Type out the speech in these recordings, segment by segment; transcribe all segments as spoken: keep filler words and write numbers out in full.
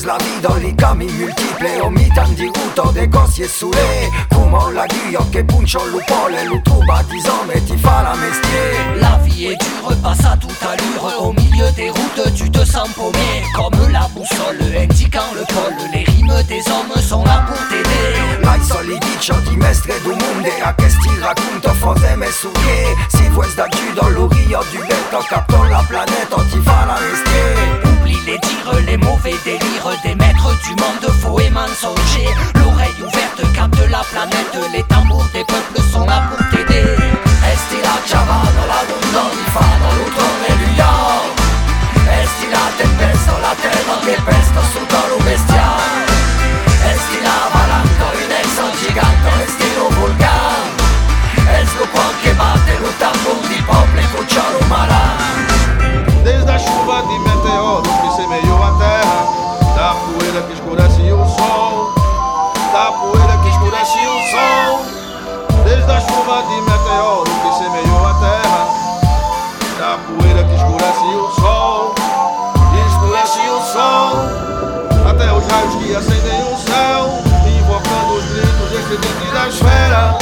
la vita di cami multiple, o mi tanti ruto de cossi e sule, come la guillot che puncio l'upole, lo trouba disant mais ti fa la mestier. La vie est dure, passe à toute allure, au milieu des routes tu te sens paumé, comme la boussole indiquant le pôle, les rimes des hommes sont là pour t'aider. Lai soli dicio di mestre du monde, a che sti racconto fose me surie, si vuoi da giù dall'urio du becco, capto la planète, ti fa la mestier. Oublie les dires, les mauvais délires des maîtres du monde faux et mensonger. L'oreille ouverte capte la planète, les tambours des peuples sont là pour t'aider. Esti la giavano, la luna di fano, l'utrone di io. Esti la tempesta, la terra che pesta sotto lo bestiale. Esti la valanco, in esso gigante, esti lo vulcano. Esti lo qual che batte, lo tambor di popolo e cucciolo malan. Desde a chuva de meteoros que semeou a terra, da poeira que escurece o sol, da poeira que escurece o sol. Desde a chuva de meteoros que semeou a terra, da poeira que escurece o sol, escurece o sol, até os raios que acendem o céu, invocando os gritos estridentes da esfera.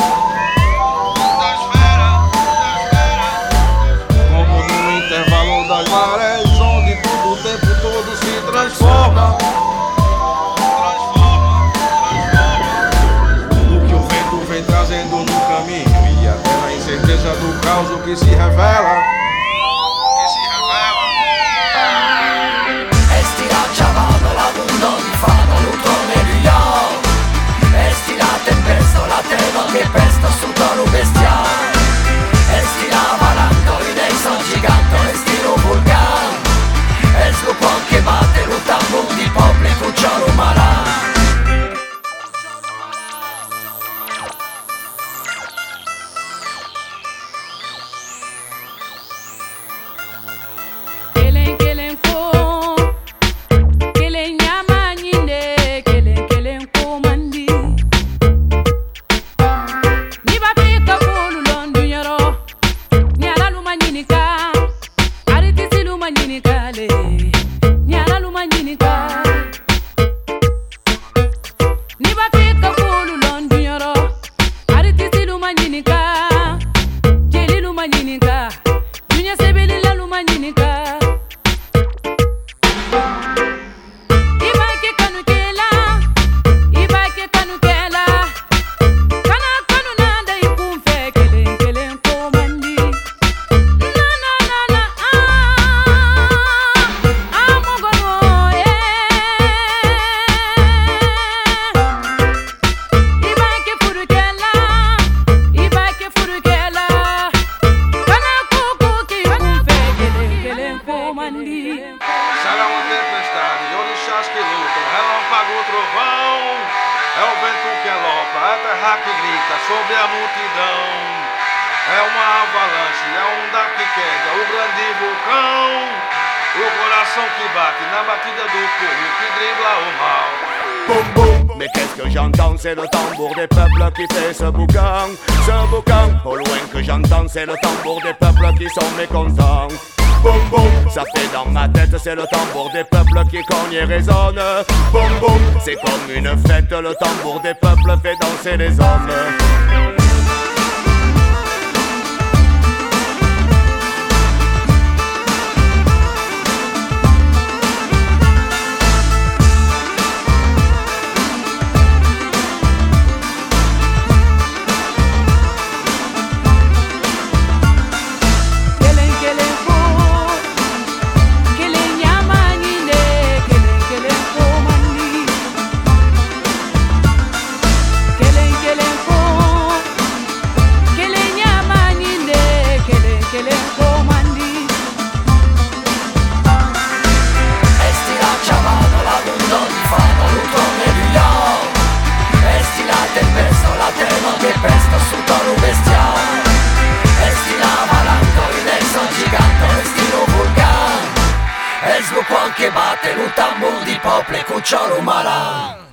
Das marés, onde tudo o tempo todo se transforma. O que o vento vem trazendo no caminho, e até na incerteza do caos o que se revela. O que se revela. Esti la giavano, la luna di fano, l'utrone di io. Esti la tempesta, la terra che pesta sotto lo bestiale. Esti la valanco, in esso gigante, esti lo vulcano. Esti lo qual che batte, lo tambor di popolo e cucciolo malan. Será uma tempestade, orixás que lutam, relâmpago, trovão. É o vento que alopra, a terra que grita sobre a multidão. É uma avalanche, a onda que quebra, o grande vulcão. O coração que bate na batida do povo que dribla o mal. Boum boum. Mais qu'est-ce que j'entends, c'est le tambour des peuples qui fait ce boucan. Ce boucan, au loin que j'entends, c'est le tambour des peuples qui sont mécontents. Boum boum, ça fait dans ma tête, c'est le tambour des peuples qui cogne et résonne. Boum boum, c'est comme une fête, le tambour des peuples fait danser les hommes. Qualche batte, un tambur di popolo e cucciolo malan.